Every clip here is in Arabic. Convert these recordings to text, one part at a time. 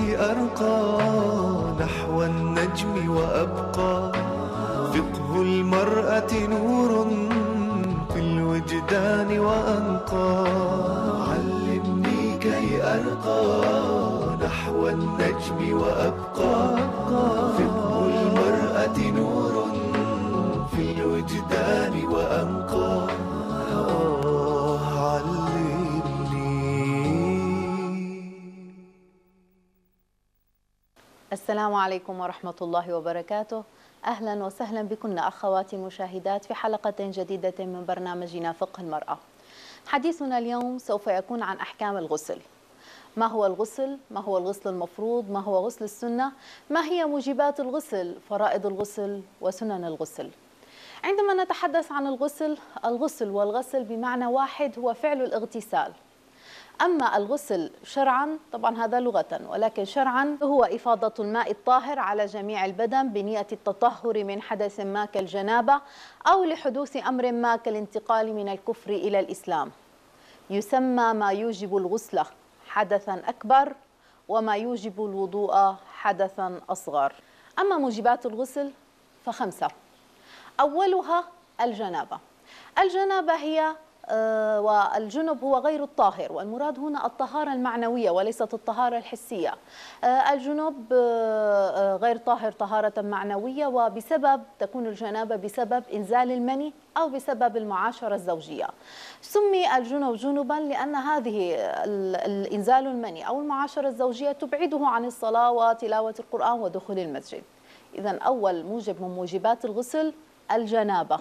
كي أرقى نحو النجم وأبقى. فقه المرأة نور في الوجدان وأنقى. علمني كي أرقى نحو النجم وأبقى. فقه المرأة نور في الوجدان وأنقى. السلام عليكم ورحمة الله وبركاته. أهلا وسهلا بكن أخواتي المشاهدات في حلقة جديدة من برنامجنا فقه المرأة. حديثنا اليوم سوف يكون عن أحكام الغسل. ما هو الغسل؟ ما هو الغسل المفروض؟ ما هو غسل السنة؟ ما هي موجبات الغسل؟ فرائض الغسل وسنن الغسل. عندما نتحدث عن الغسل، الغسل والغسل بمعنى واحد هو فعل الاغتسال. أما الغسل شرعا طبعا هذا لغة، ولكن شرعا هو إفاضة الماء الطاهر على جميع البدن بنية التطهر من حدث ما كالجنابة أو لحدوث أمر ما كالانتقال من الكفر إلى الإسلام. يسمى ما يوجب الغسل حدثا أكبر وما يوجب الوضوء حدثا أصغر. أما موجبات الغسل فخمسة. أولها الجنابة. الجنابة هي والجنب هو غير الطاهر، والمراد هنا الطهارة المعنوية وليست الطهارة الحسية. الجنب غير طاهر طهارة معنوية، وبسبب تكون الجنابة بسبب إنزال المني أو بسبب المعاشرة الزوجية. سمي الجنب جنبا لأن هذه الإنزال المني أو المعاشرة الزوجية تبعده عن الصلاة وتلاوة القرآن ودخول المسجد. إذن أول موجب من موجبات الغسل الجنابة،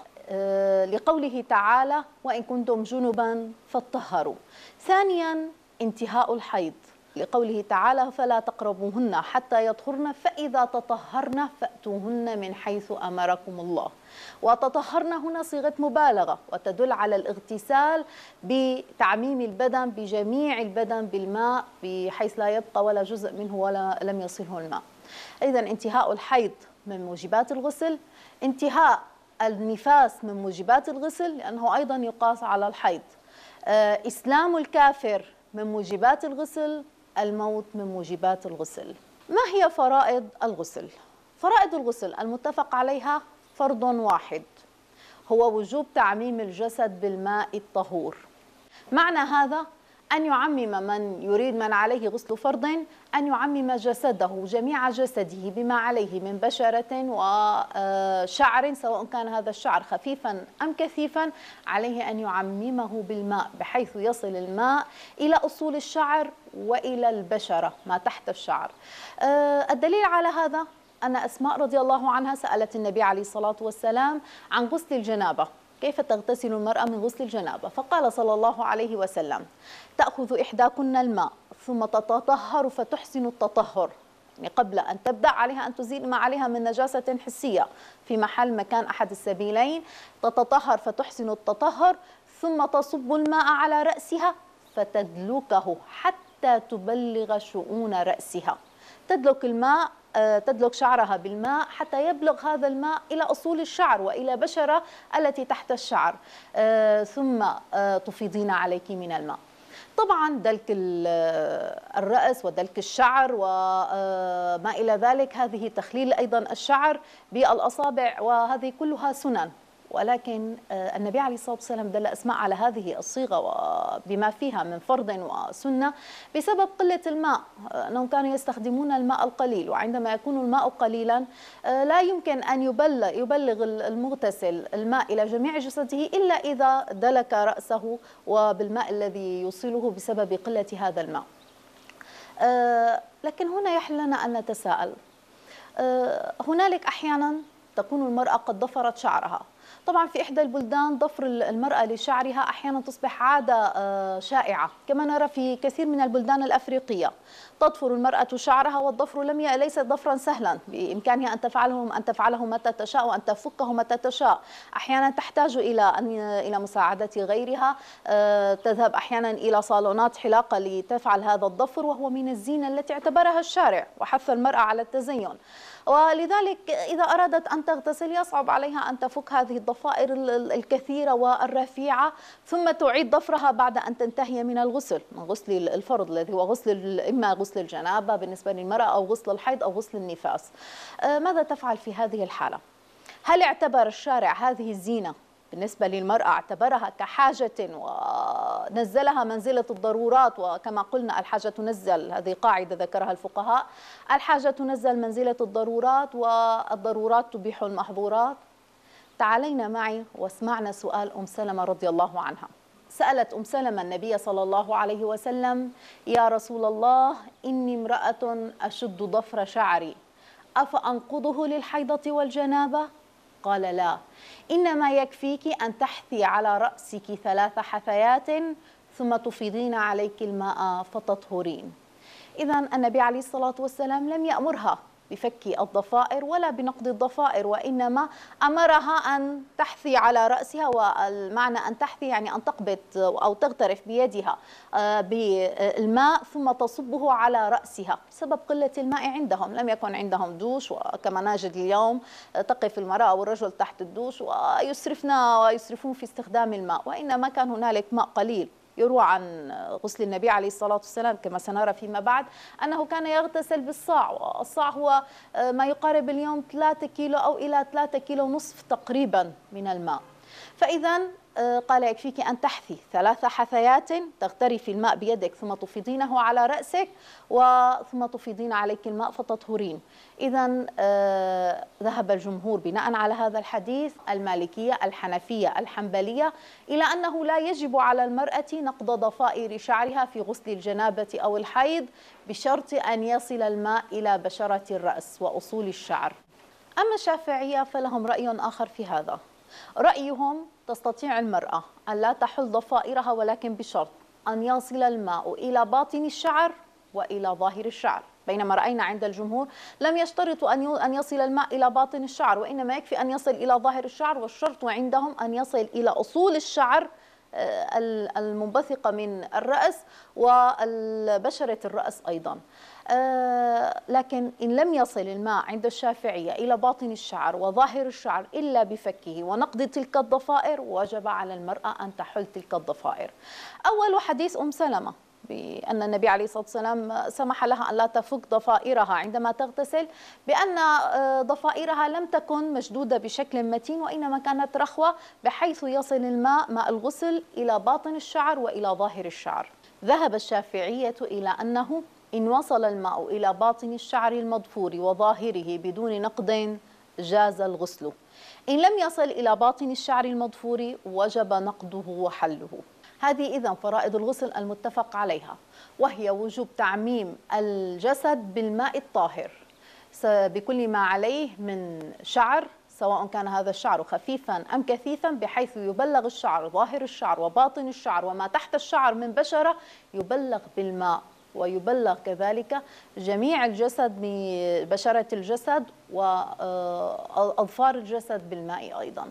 لقوله تعالى: وإن كنتم جنبا فاطهروا. ثانيا انتهاء الحيض، لقوله تعالى: فلا تقربوهن حتى يطهرن فإذا تطهرن فأتوهن من حيث أمركم الله. وتطهرن هنا صيغة مبالغة وتدل على الاغتسال بتعميم البدن بجميع البدن بالماء بحيث لا يبقى ولا جزء منه ولا لم يصله الماء. إذن انتهاء الحيض من موجبات الغسل. انتهاء النفاس من موجبات الغسل لأنه أيضا يقاس على الحيض. إسلام الكافر من موجبات الغسل. الموت من موجبات الغسل. ما هي فرائض الغسل؟ فرائض الغسل المتفق عليها فرض واحد، هو وجوب تعميم الجسد بالماء الطهور. معنى هذا أن يعمم من عليه غسل فرض أن يعمم جسده جميع جسده بما عليه من بشرة وشعر، سواء كان هذا الشعر خفيفا أم كثيفا، عليه أن يعممه بالماء بحيث يصل الماء إلى أصول الشعر وإلى البشرة ما تحت الشعر. الدليل على هذا أن أسماء رضي الله عنها سألت النبي عليه الصلاة والسلام عن غسل الجنابة، كيف تغتسل المرأة من غسل الجنابة؟ فقال صلى الله عليه وسلم: تأخذ إحداكن الماء ثم تتطهر فتحسن التطهر، يعني قبل أن تبدأ عليها أن تزيل ما عليها من نجاسة حسية في محل مكان أحد السبيلين، تتطهر فتحسن التطهر، ثم تصب الماء على رأسها فتدلكه حتى تبلغ شؤون رأسها. تدلك الماء، تدلك شعرها بالماء حتى يبلغ هذا الماء إلى أصول الشعر وإلى بشرة التي تحت الشعر، ثم تفيضين عليك من الماء. طبعا دلك الرأس ودلك الشعر وما إلى ذلك، هذه تخليل أيضا الشعر بالأصابع، وهذه كلها سنن. ولكن النبي عليه الصلاة والسلام دل أسماء على هذه الصيغة وبما فيها من فرض وسنة بسبب قلة الماء، أنهم كانوا يستخدمون الماء القليل، وعندما يكون الماء قليلا لا يمكن أن يبلغ المغتسل الماء إلى جميع جسده إلا إذا دلك رأسه وبالماء الذي يوصله بسبب قلة هذا الماء. لكن هنا يحل لنا أن نتساءل، هنالك أحيانا تكون المرأة قد ضفرت شعرها. طبعا في إحدى البلدان ضفر المرأة لشعرها أحيانا تصبح عادة شائعة، كما نرى في كثير من البلدان الأفريقية. تضفر المرأة شعرها، والضفر ليس ضفرا سهلا، بإمكانها أن تفعله متى تشاء وأن تفكه متى تشاء. أحيانا تحتاج إلى مساعدة غيرها، تذهب أحيانا إلى صالونات حلاقة لتفعل هذا الضفر، وهو من الزينة التي اعتبرها الشارع وحث المرأة على التزين. ولذلك إذا أرادت أن تغتسل يصعب عليها أن تفك هذه الضفائر الكثيرة والرفيعة ثم تعيد ضفرها بعد أن تنتهي من الغسل، من غسل الفرض الذي هو غسل إما غسل الجنابة بالنسبة للمرأة أو غسل الحيض أو غسل النفاس. ماذا تفعل في هذه الحالة؟ هل اعتبر الشارع هذه الزينة بالنسبة للمرأة اعتبرها كحاجة ونزلها منزلة الضرورات؟ وكما قلنا الحاجة تنزل، هذه قاعدة ذكرها الفقهاء، الحاجة تنزل منزلة الضرورات والضرورات تبيح المحظورات. تعالينا معي واسمعنا سؤال أم سلمة رضي الله عنها. سألت أم سلمة النبي صلى الله عليه وسلم: يا رسول الله، إني امرأة أشد ضفر شعري، أفأنقضه للحيضة والجنابة؟ قال: لا، إنما يكفيك أن تحثي على رأسك 3 حثيات ثم تفيضين عليك الماء فتطهرين. إذن النبي عليه الصلاة والسلام لم يأمرها بفك الضفائر ولا بنقض الضفائر، وإنما أمرها أن تحثي على رأسها، والمعنى أن تحثي يعني أن تقبض أو تغترف بيدها بالماء ثم تصبه على رأسها بسبب قلة الماء عندهم، لم يكن عندهم دوش، وكما نجد اليوم تقف المرأة والرجل تحت الدوش ويسرفون في استخدام الماء، وإنما كان هنالك ماء قليل. يروى عن غسل النبي عليه الصلاة والسلام كما سنرى فيما بعد أنه كان يغتسل بالصاع، والصاع هو ما يقارب اليوم 3 كيلو أو إلى 3 كيلو ونصف تقريبا من الماء. فإذا قال: يكفيك أن تحثي 3 حثيات، تغترفي الماء بيدك ثم تفيضينه على رأسك ثم تفيضين عليك الماء فتطهرين. إذا ذهب الجمهور بناء على هذا الحديث، المالكية، الحنفية، الحنبلية، إلى أنه لا يجب على المرأة نقض ضفائر شعرها في غسل الجنابة أو الحيض بشرط أن يصل الماء إلى بشرة الرأس وأصول الشعر. أما الشافعية فلهم رأي آخر في هذا. رأيهم: تستطيع المرأة أن لا تحل ضفائرها ولكن بشرط أن يصل الماء إلى باطن الشعر وإلى ظاهر الشعر، بينما رأينا عند الجمهور لم يشترطوا أن يصل الماء إلى باطن الشعر، وإنما يكفي أن يصل إلى ظاهر الشعر، والشرط عندهم أن يصل إلى أصول الشعر المنبثقة من الرأس وبشرة الرأس أيضا. لكن إن لم يصل الماء عند الشافعية إلى باطن الشعر وظاهر الشعر إلا بفكه ونقض تلك الضفائر، وجب على المرأة أن تحل تلك الضفائر. أول حديث أم سلمة بأن النبي عليه الصلاة والسلام سمح لها أن لا تفك ضفائرها عندما تغتسل، بأن ضفائرها لم تكن مشدودة بشكل متين، وإنما كانت رخوة بحيث يصل الماء ماء الغسل إلى باطن الشعر وإلى ظاهر الشعر. ذهب الشافعية إلى أنه إن وصل الماء إلى باطن الشعر المضفور وظاهره بدون نقض جاز الغسل. إن لم يصل إلى باطن الشعر المضفور وجب نقضه وحله. هذه إذن فرائض الغسل المتفق عليها، وهي وجوب تعميم الجسد بالماء الطاهر بكل ما عليه من شعر، سواء كان هذا الشعر خفيفا أم كثيفا، بحيث يبلغ الشعر ظاهر الشعر وباطن الشعر وما تحت الشعر من بشرة يبلغ بالماء، ويبلغ كذلك جميع الجسد ببشرة الجسد وأظفار الجسد بالماء أيضا.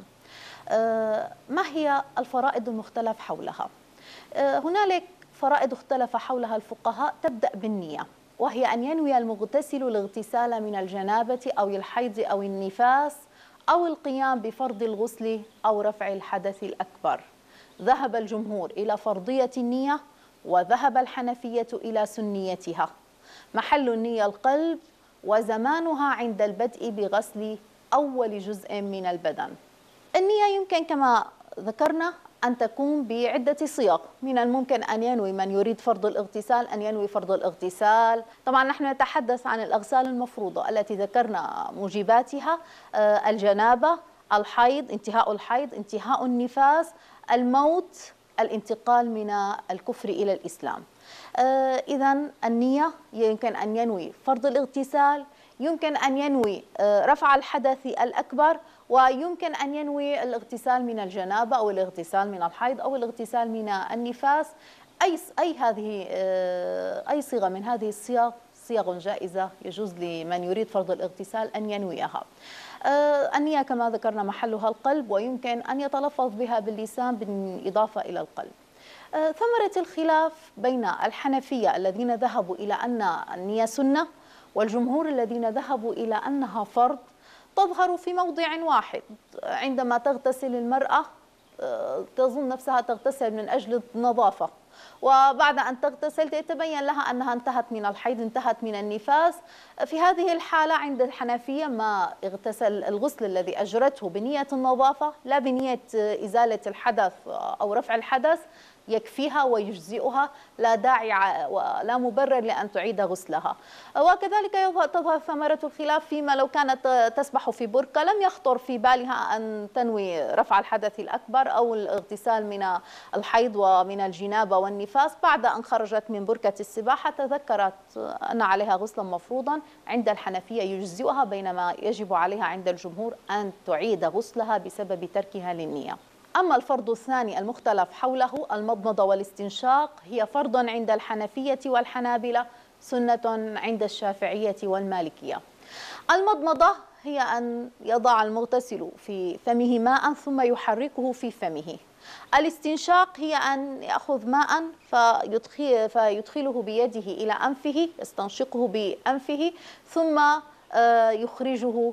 ما هي الفرائض المختلف حولها؟ هنالك فرائض اختلف حولها الفقهاء، تبدأ بالنية، وهي أن ينوي المغتسل الاغتسال من الجنابة أو الحيض أو النفاس أو القيام بفرض الغسل أو رفع الحدث الأكبر. ذهب الجمهور إلى فرضية النية، وذهب الحنفية إلى سنيتها. محل النية القلب، وزمانها عند البدء بغسل أول جزء من البدن. النية يمكن كما ذكرنا أن تكون بعدة صيغ، من الممكن أن ينوي من يريد فرض الاغتسال أن ينوي فرض الاغتسال. طبعا نحن نتحدث عن الأغسال المفروضة التي ذكرنا موجباتها: الجنابة، الحيض، انتهاء الحيض، انتهاء النفاس، الموت، الانتقال من الكفر إلى الإسلام. إذن النية يمكن أن ينوي فرض الاغتسال، يمكن أن ينوي رفع الحدث الأكبر، ويمكن أن ينوي الاغتسال من الجنابة أو الاغتسال من الحيض أو الاغتسال من النفاس. أي صيغة من هذه الصيغ صيغ جائزة يجوز لمن يريد فرض الاغتسال أن ينويها. النية كما ذكرنا محلها القلب، ويمكن أن يتلفظ بها باللسان بالإضافة إلى القلب. ثمرة الخلاف بين الحنفية الذين ذهبوا إلى أن النية سنة، والجمهور الذين ذهبوا إلى أنها فرض تظهر في موضع واحد. عندما تغتسل المرأة تظن نفسها تغتسل من أجل النظافة، وبعد أن تغتسل يتبين لها أنها انتهت من الحيض، انتهت من النفاس. في هذه الحالة عند الحنفية ما اغتسل الغسل الذي أجرته بنية النظافة لا بنية إزالة الحدث أو رفع الحدث يكفيها ويجزئها، لا داعي ولا مبرر لأن تعيد غسلها. وكذلك تظهر ثمرة الخلاف فيما لو كانت تسبح في بركة لم يخطر في بالها أن تنوي رفع الحدث الأكبر أو الاغتسال من الحيض ومن الجنابة والنفاس. بعد أن خرجت من بركة السباحة تذكرت أن عليها غسلا مفروضا، عند الحنفية يجزئها، بينما يجب عليها عند الجمهور أن تعيد غسلها بسبب تركها للنية. أما الفرض الثاني المختلف حوله المضمضة والاستنشاق، هي فرض عند الحنفية والحنابلة، سنة عند الشافعية والمالكية. المضمضة هي أن يضع المغتسل في فمه ماء ثم يحركه في فمه. الاستنشاق هي أن يأخذ ماء فيدخله بيده إلى أنفه، يستنشقه بأنفه ثم يخرجه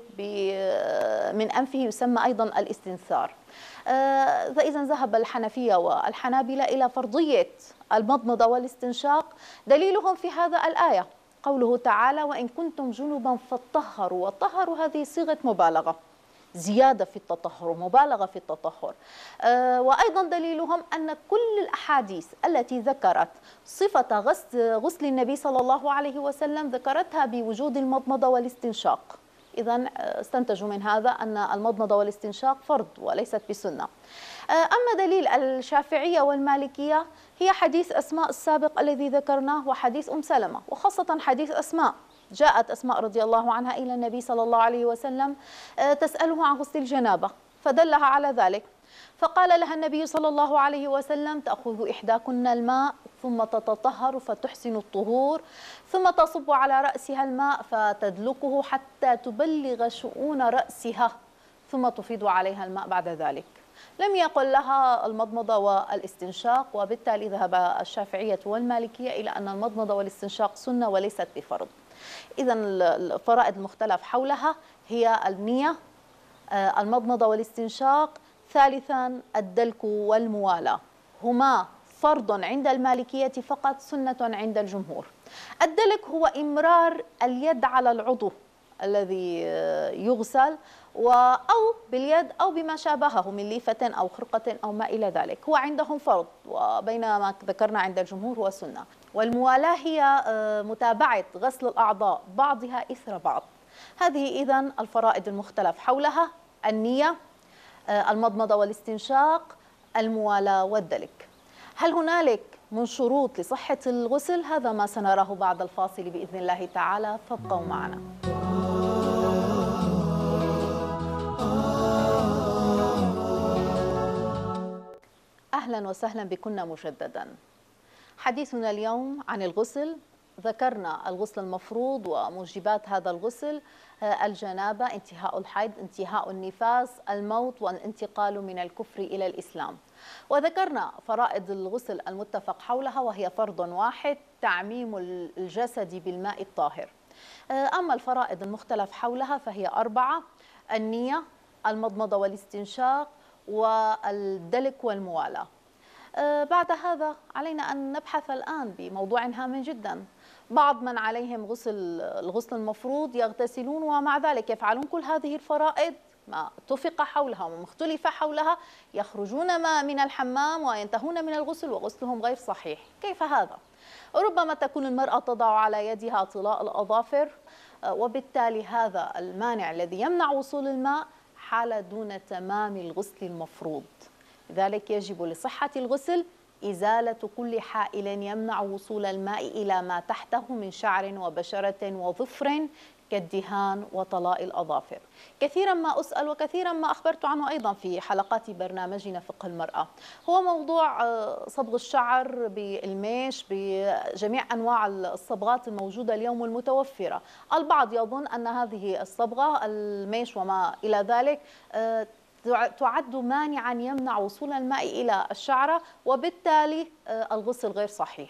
من أنفه، يسمى أيضا الاستنثار. فإذا ذهب الحنفية والحنابلة إلى فرضية المضمضة والاستنشاق. دليلهم في هذا الآية قوله تعالى: وإن كنتم جنبا فطهروا. والطهر هذه صيغة مبالغة، زيادة في التطهر، مبالغة في التطهر. وأيضا دليلهم أن كل الأحاديث التي ذكرت صفة غسل النبي صلى الله عليه وسلم ذكرتها بوجود المضمضة والاستنشاق. إذن استنتجوا من هذا أن المضمضة والاستنشاق فرض وليست بسنة. أما دليل الشافعية والمالكية هي حديث أسماء السابق الذي ذكرناه وحديث سلمة، وخاصة حديث أسماء. جاءت أسماء رضي الله عنها إلى النبي صلى الله عليه وسلم تسأله عن غسل الجنابة فدلها على ذلك، فقال لها النبي صلى الله عليه وسلم: تأخذ إحداكن الماء ثم تتطهر فتحسن الطهور، ثم تصب على رأسها الماء فتدلكه حتى تبلغ شؤون رأسها، ثم تفيض عليها الماء بعد ذلك. لم يقل لها المضمضة والاستنشاق، وبالتالي ذهب الشافعية والمالكية إلى أن المضمضة والاستنشاق سنة وليست بفرض. إذا الفرائض المختلف حولها هي النية، المضمضة والاستنشاق، ثالثا الدلك والموالاة، هما فرض عند المالكية فقط، سنة عند الجمهور. الدلك هو إمرار اليد على العضو الذي يغسل أو باليد أو بما شابهه من ليفة أو خرقة أو ما إلى ذلك، هو عندهم فرض، وبينما ذكرنا عند الجمهور هو سنة. والموالاة هي متابعة غسل الأعضاء بعضها إثر بعض. هذه إذن الفرائض المختلف حولها: النية، المضمضة والاستنشاق، الموالاة والدلك. هل هنالك من شروط لصحة الغسل؟ هذا ما سنراه بعد الفاصل بإذن الله تعالى، فابقوا معنا. أهلا وسهلا بكم مجددا. حديثنا اليوم عن الغسل. ذكرنا الغسل المفروض وموجبات هذا الغسل: الجنابة، انتهاء الحيض، انتهاء النفاس، الموت، والانتقال من الكفر إلى الإسلام. وذكرنا فرائض الغسل المتفق حولها، وهي فرض واحد: تعميم الجسد بالماء الطاهر. أما الفرائض المختلف حولها فهي 4: النية، المضمضة والاستنشاق، والدلك والموالاة. بعد هذا علينا أن نبحث الآن بموضوع هام جدا. بعض من عليهم الغسل المفروض يغتسلون ومع ذلك يفعلون كل هذه الفرائض ما اتفق حولها ومختلف حولها، يخرجون من الحمام وينتهون من الغسل وغسلهم غير صحيح. كيف هذا؟ ربما تكون المرأة تضع على يدها طلاء الأظافر، وبالتالي هذا المانع الذي يمنع وصول الماء حال دون تمام الغسل المفروض. لذلك يجب لصحة الغسل إزالة كل حائل يمنع وصول الماء إلى ما تحته من شعر وبشرة وظفر كالدهان وطلاء الأظافر. كثيرا ما أسأل وكثيرا ما أخبرت عنه أيضا في حلقات برنامجنا فقه المرأة، هو موضوع صبغ الشعر بالميش بجميع أنواع الصبغات الموجودة اليوم المتوفرة. البعض يظن أن هذه الصبغة الميش وما إلى ذلك تعد مانعا يمنع وصول الماء إلى الشعرة، وبالتالي الغسل غير صحيح.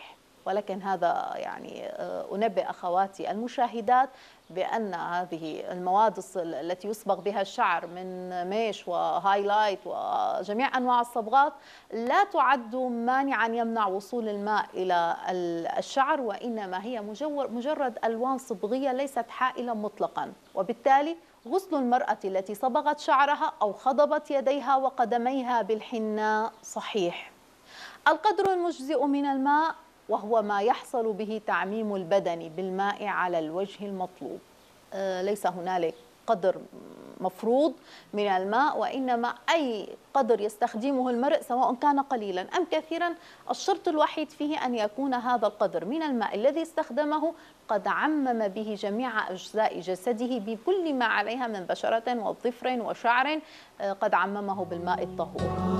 ولكن هذا يعني أنبه أخواتي المشاهدات بأن هذه المواد التي يصبغ بها الشعر من ميش وهايلايت وجميع أنواع الصبغات لا تعد مانعا يمنع وصول الماء إلى الشعر، وإنما هي مجرد ألوان صبغية ليست حائلة مطلقا. وبالتالي غسل المرأة التي صبغت شعرها أو خضبت يديها وقدميها بالحناء صحيح. القدر المجزئ من الماء وهو ما يحصل به تعميم البدن بالماء على الوجه المطلوب. ليس هنالك قدر مفروض من الماء، وإنما أي قدر يستخدمه المرء سواء كان قليلا أم كثيرا، الشرط الوحيد فيه أن يكون هذا القدر من الماء الذي استخدمه قد عمم به جميع أجزاء جسده بكل ما عليها من بشرة وظفر وشعر، قد عممه بالماء الطهور.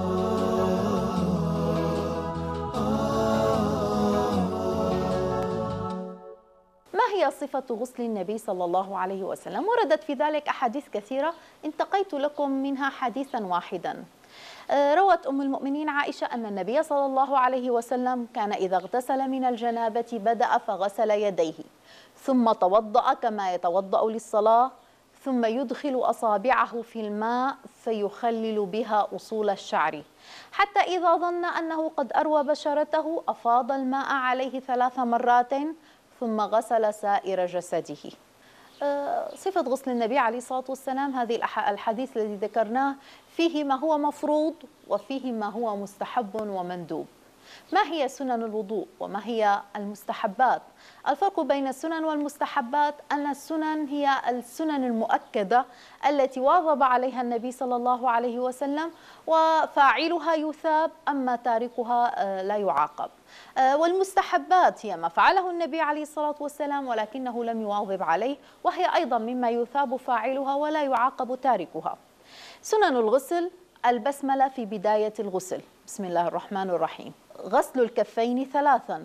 ما هي صفة غسل النبي صلى الله عليه وسلم؟ وردت في ذلك أحاديث كثيرة، انتقيت لكم منها حديثا واحدا. روت أم المؤمنين عائشة أن النبي صلى الله عليه وسلم كان إذا اغتسل من الجنابة بدأ فغسل يديه، ثم توضأ كما يتوضأ للصلاة، ثم يدخل أصابعه في الماء فيخلل بها أصول الشعر، حتى إذا ظن أنه قد أروى بشرته أفاض الماء عليه 3 مرات ثم غسل سائر جسده. صفة غسل النبي عليه الصلاة والسلام، هذه الحديث الذي ذكرناه فيه ما هو مفروض وفيه ما هو مستحب ومندوب. ما هي سنن الوضوء وما هي المستحبات؟ الفرق بين السنن والمستحبات أن السنن هي السنن المؤكدة التي واظب عليها النبي صلى الله عليه وسلم وفاعلها يثاب، أما تاركها لا يعاقب. والمستحبات هي ما فعله النبي عليه الصلاة والسلام ولكنه لم يواظب عليه، وهي أيضا مما يثاب فاعلها ولا يعاقب تاركها. سنن الغسل: البسملة في بداية الغسل، بسم الله الرحمن الرحيم. غسل الكفين 3،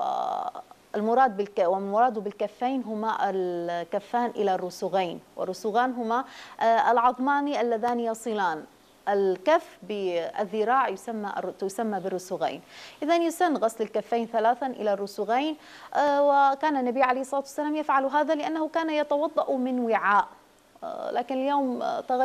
والمراد بالكفين هما الكفان إلى الرسغين، والرسغان هما العظمان اللذان يصلان الكف بالذراع، تسمى بالرسغين. إذا يسن غسل الكفين 3 إلى الرسغين، وكان النبي عليه الصلاة والسلام يفعل هذا لأنه كان يتوضأ من وعاء، لكن اليوم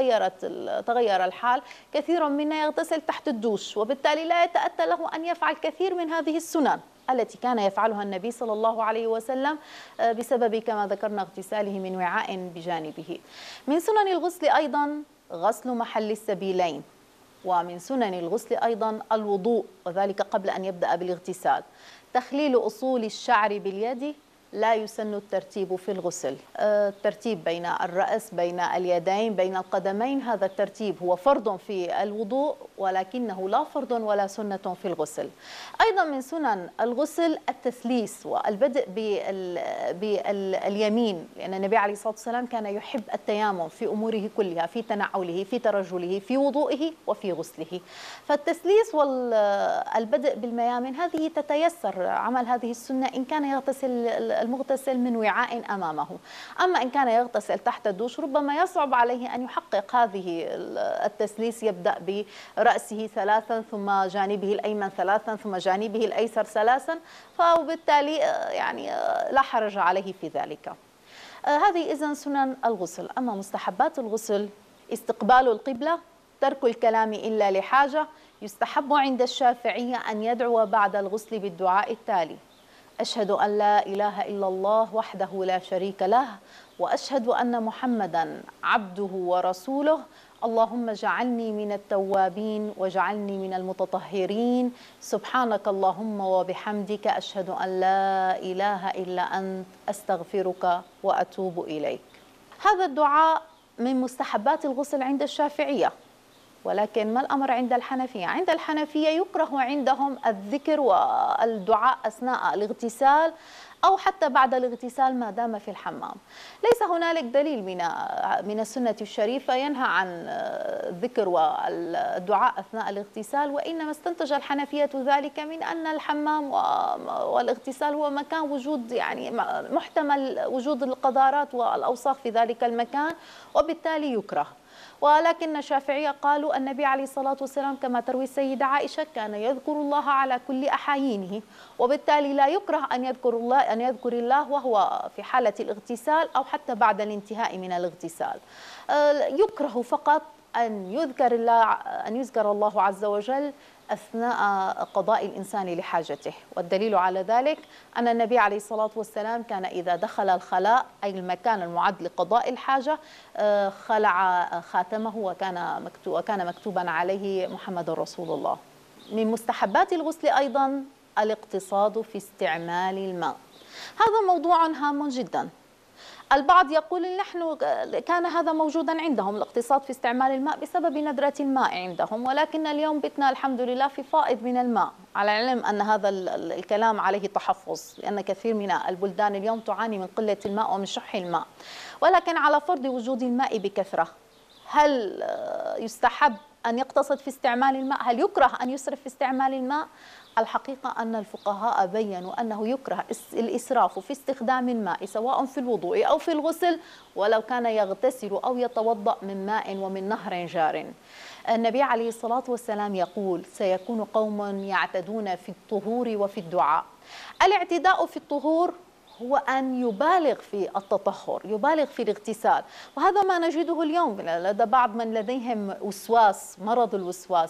تغير الحال، كثير منا يغتسل تحت الدوش، وبالتالي لا يتأتى له أن يفعل كثير من هذه السنن التي كان يفعلها النبي صلى الله عليه وسلم بسبب كما ذكرنا اغتساله من وعاء بجانبه. من سنن الغسل أيضا غسل محل السبيلين، ومن سنن الغسل أيضا الوضوء، وذلك قبل أن يبدأ بالاغتسال. تخليل أصول الشعر باليد، لا يسن الترتيب في الغسل. الترتيب بين الرأس، بين اليدين، بين القدمين، هذا الترتيب هو فرض في الوضوء ولكنه لا فرض ولا سنة في الغسل. أيضا من سنن الغسل التثليث والبدء باليمين، لأن النبي عليه الصلاة والسلام كان يحب التيامن في أموره كلها، في تنعله، في ترجله، في وضوئه وفي غسله. فالتثليث والبدء بالميامن هذه تتيسر عمل هذه السنة إن كان يغتسل المغتسل من وعاء أمامه. أما إن كان يغتسل تحت الدوش ربما يصعب عليه أن يحقق هذه التثليث، يبدأ برأسه 3 ثم جانبه الأيمن 3 ثم جانبه الأيسر 3، فبالتالي يعني لا حرج عليه في ذلك. هذه إذن سنن الغسل. أما مستحبات الغسل: استقبال القبلة، ترك الكلام إلا لحاجة. يستحب عند الشافعية أن يدعو بعد الغسل بالدعاء التالي: أشهد أن لا إله إلا الله وحده لا شريك له، وأشهد أن محمدا عبده ورسوله، اللهم اجعلني من التوابين واجعلني من المتطهرين، سبحانك اللهم وبحمدك، أشهد أن لا إله إلا أنت، أستغفرك وأتوب إليك. هذا الدعاء من مستحبات الغسل عند الشافعية، ولكن ما الأمر عند الحنفية؟ عند الحنفية يكره عندهم الذكر والدعاء أثناء الاغتسال أو حتى بعد الاغتسال ما دام في الحمام. ليس هنالك دليل من السنة الشريفة ينهى عن الذكر والدعاء أثناء الاغتسال، وإنما استنتج الحنفية ذلك من أن الحمام والاغتسال هو مكان وجود يعني محتمل وجود القذارات والأوساخ في ذلك المكان، وبالتالي يكره. ولكن الشافعية قالوا النبي عليه الصلاة والسلام كما تروي السيدة عائشة كان يذكر الله على كل أحايينه، وبالتالي لا يكره أن يذكر الله وهو في حالة الاغتسال أو حتى بعد الانتهاء من الاغتسال. يكره فقط أن يذكر الله عز وجل أثناء قضاء الإنسان لحاجته، والدليل على ذلك أن النبي عليه الصلاة والسلام كان إذا دخل الخلاء أي المكان المعد لقضاء الحاجة خلع خاتمه وكان مكتوبا عليه محمد رسول الله. من مستحبات الغسل أيضا الاقتصاد في استعمال الماء. هذا موضوع هام جدا. البعض يقول نحن كان هذا موجودا عندهم الاقتصاد في استعمال الماء بسبب ندرة الماء عندهم، ولكن اليوم بتنا الحمد لله في فائض من الماء، على العلم أن هذا الكلام عليه تحفظ لأن كثير من البلدان اليوم تعاني من قلة الماء ومن شح الماء. ولكن على فرض وجود الماء بكثرة، هل يستحب أن يقتصد في استعمال الماء؟ هل يكره أن يسرف في استعمال الماء؟ الحقيقة أن الفقهاء بيّنوا أنه يكره الإسراف في استخدام الماء سواء في الوضوء أو في الغسل، ولو كان يغتسل أو يتوضأ من ماء ومن نهر جار. النبي عليه الصلاة والسلام يقول سيكون قوم يعتدون في الطهور وفي الدعاء. الاعتداء في الطهور هو أن يبالغ في التطهر، يبالغ في الاغتسال، وهذا ما نجده اليوم لدى بعض من لديهم وسواس، مرض الوسواس،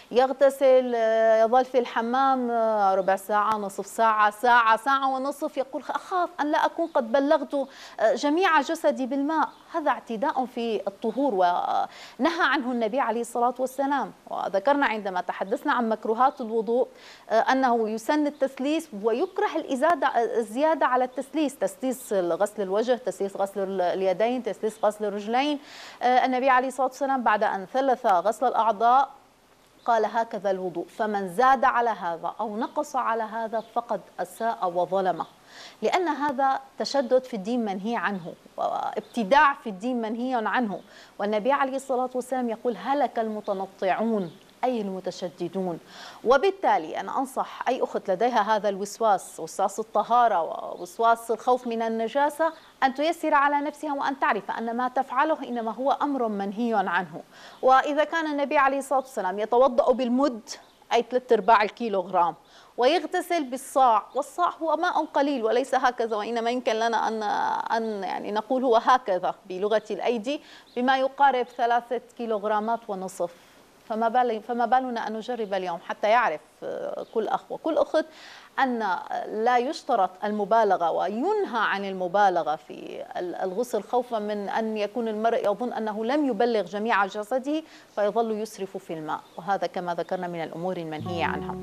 يغتسل يظل في الحمام ربع ساعة، نصف ساعة، ساعة، ساعة ونصف، يقول أخاف أن لا أكون قد بلغت جميع جسدي بالماء. هذا اعتداء في الطهور ونهى عنه النبي عليه الصلاة والسلام. وذكرنا عندما تحدثنا عن مكروهات الوضوء أنه يسن التسليس ويكره الزيادة على التسليس، تسليس غسل الوجه، تسليس غسل اليدين، تسليس غسل الرجلين. النبي عليه الصلاة والسلام بعد أن ثلث غسل الأعضاء قال هكذا الوضوء، فمن زاد على هذا أو نقص على هذا فقد أساء وظلمه، لأن هذا تشدد في الدين منهي عنه وابتداع في الدين منهي عنه. والنبي عليه الصلاة والسلام يقول هلك المتنطعون أي المتشددون. وبالتالي أنا أنصح أي أخت لديها هذا الوسواس، وسواس الطهارة ووسواس الخوف من النجاسة، أن تيسر على نفسها وأن تعرف أن ما تفعله إنما هو أمر منهي عنه. وإذا كان النبي عليه الصلاة والسلام يتوضأ بالمد أي 3/4 الكيلوغرام ويغتسل بالصاع، والصاع هو ماء قليل وليس هكذا، وإنما يمكن لنا أن يعني نقول هو هكذا بلغة الأيدي بما يقارب 3 كيلوغرامات ونصف. فما بالنا أن نجرب اليوم حتى يعرف كل أخ وكل أخت أن لا يشترط المبالغة وينهى عن المبالغة في الغسل خوفا من أن يكون المرء يظن أنه لم يبلغ جميع جسده فيظل يسرف في الماء، وهذا كما ذكرنا من الأمور المنهية عنها.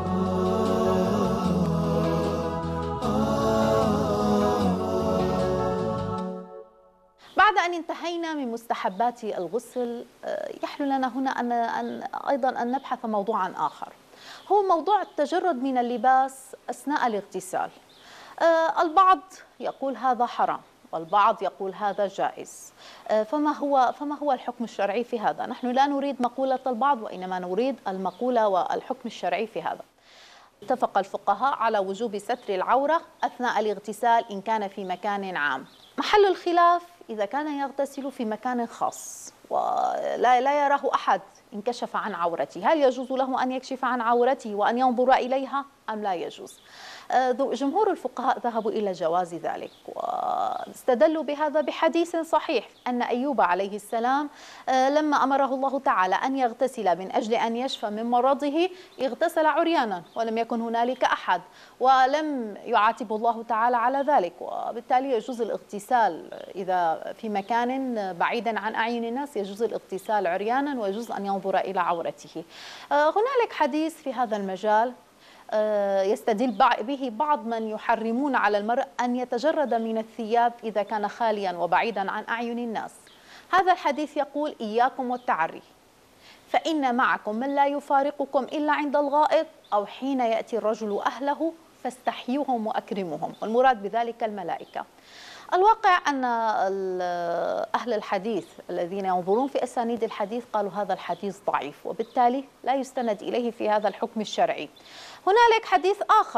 بعد أن انتهينا من مستحبات الغسل يحلو لنا هنا أيضا أن نبحث موضوعا آخر، هو موضوع التجرد من اللباس أثناء الاغتسال. البعض يقول هذا حرام والبعض يقول هذا جائز. فما هو الحكم الشرعي في هذا؟ نحن لا نريد مقولة البعض وإنما نريد المقولة والحكم الشرعي في هذا. اتفق الفقهاء على وجوب ستر العورة أثناء الاغتسال إن كان في مكان عام. محل الخلاف إذا كان يغتسل في مكان خاص ولا يراه أحد انكشف عن عورته، هل يجوز له أن يكشف عن عورته وأن ينظر إليها أم لا يجوز؟ جمهور الفقهاء ذهبوا إلى جواز ذلك، واستدلوا بهذا بحديث صحيح أن أيوب عليه السلام لما أمره الله تعالى أن يغتسل من أجل أن يشفى من مرضه اغتسل عريانا ولم يكن هنالك أحد ولم يعاتبه الله تعالى على ذلك، وبالتالي يجوز الاغتسال إذا في مكان بعيدا عن أعين الناس، يجوز الاغتسال عريانا ويجوز أن ينظر إلى عورته. هنالك حديث في هذا المجال يستدل به بعض من يحرمون على المرء أن يتجرد من الثياب إذا كان خاليا وبعيدا عن أعين الناس. هذا الحديث يقول إياكم والتعري فإن معكم من لا يفارقكم إلا عند الغائط أو حين يأتي الرجل أهله فاستحيوهم وأكرموهم، والمراد بذلك الملائكة. الواقع أن أهل الحديث الذين ينظرون في أسانيد الحديث قالوا هذا الحديث ضعيف وبالتالي لا يستند إليه في هذا الحكم الشرعي. هنالك حديث آخر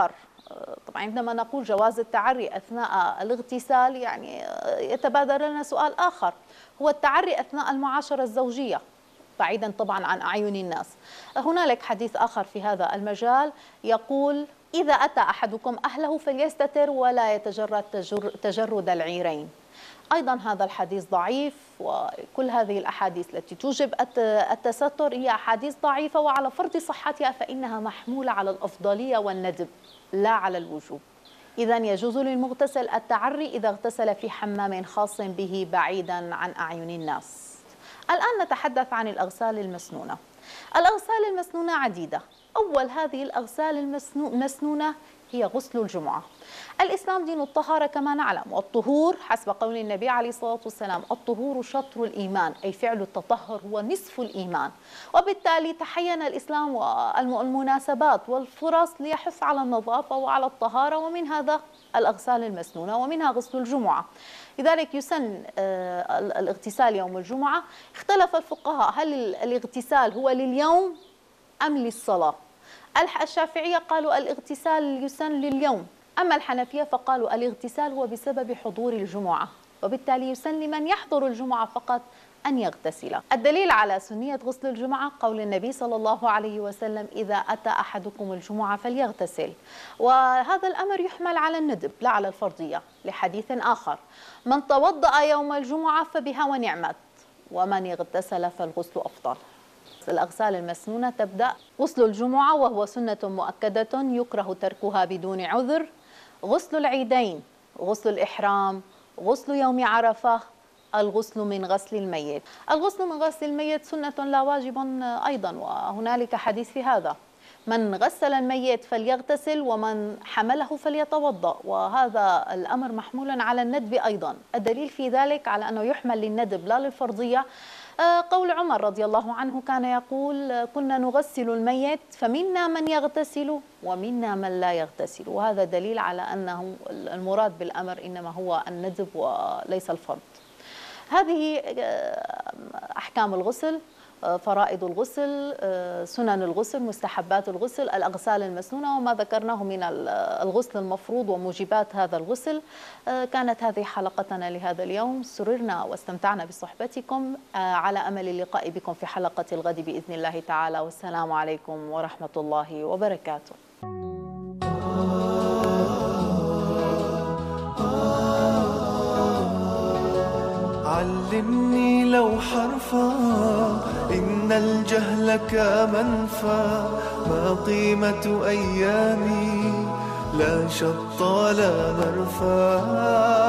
طبعا عندما نقول جواز التعري أثناء الاغتسال يعني يتبادر لنا سؤال آخر، هو التعري أثناء المعاشرة الزوجية بعيدا طبعا عن أعين الناس. هنالك حديث آخر في هذا المجال يقول: إذا أتى أحدكم أهله فليستتر ولا يتجرد تجرد العيرين. أيضا هذا الحديث ضعيف، وكل هذه الأحاديث التي توجب التستر هي أحاديث ضعيفة، وعلى فرض صحتها فإنها محمولة على الأفضلية والندب لا على الوجوب. إذن يجوز للمغتسل التعري إذا اغتسل في حمام خاص به بعيدا عن أعين الناس. الآن نتحدث عن الأغسال المسنونة. الأغسال المسنونة عديدة. أول هذه الأغسال المسنونة هي غسل الجمعة. الإسلام دين الطهارة كما نعلم، والطهور حسب قول النبي عليه الصلاة والسلام: الطهور شطر الإيمان، أي فعل التطهر هو نصف الإيمان. وبالتالي تحين الإسلام والمناسبات والفرص ليحث على النظافة وعلى الطهارة، ومن هذا الأغسال المسنونة ومنها غسل الجمعة. لذلك يسن الاغتسال يوم الجمعة. اختلف الفقهاء هل الاغتسال هو لليوم أم للصلاة؟ الشافعية قالوا الاغتسال يسن لليوم، أما الحنفية فقالوا الاغتسال هو بسبب حضور الجمعة، وبالتالي يسن لمن يحضر الجمعة فقط أن يغتسل. الدليل على سنية غسل الجمعة قول النبي صلى الله عليه وسلم: إذا أتى أحدكم الجمعة فليغتسل. وهذا الأمر يحمل على الندب لا على الفرضية، لحديث آخر: من توضأ يوم الجمعة فبها ونعمت، ومن اغتسل فالغسل أفضل. الأغسال المسنونة تبدأ غسل الجمعة وهو سنة مؤكدة يكره تركها بدون عذر، غسل العيدين، غسل الإحرام، غسل يوم عرفة، الغسل من غسل الميت. الغسل من غسل الميت سنة لا واجب أيضا، وهنالك حديث في هذا: من غسل الميت فليغتسل ومن حمله فليتوضأ، وهذا الأمر محمول على الندب أيضا. الدليل في ذلك على أنه يحمل للندب لا للفرضية قول عمر رضي الله عنه كان يقول: كنا نغسل الميت فمنا من يغتسل ومنا من لا يغتسل. وهذا دليل على أنه المراد بالأمر إنما هو الندب وليس الفرض. هذه أحكام الغسل، فرائض الغسل، سنن الغسل، مستحبات الغسل، الأغسال المسنونة، وما ذكرناه من الغسل المفروض وموجبات هذا الغسل. كانت هذه حلقتنا لهذا اليوم. سررنا واستمتعنا بصحبتكم، على أمل اللقاء بكم في حلقة الغد بإذن الله تعالى، والسلام عليكم ورحمة الله وبركاته. علمني لو حرفا إن الجهل كمنفى، ما قيمة أيامي لا شط لا مرفى.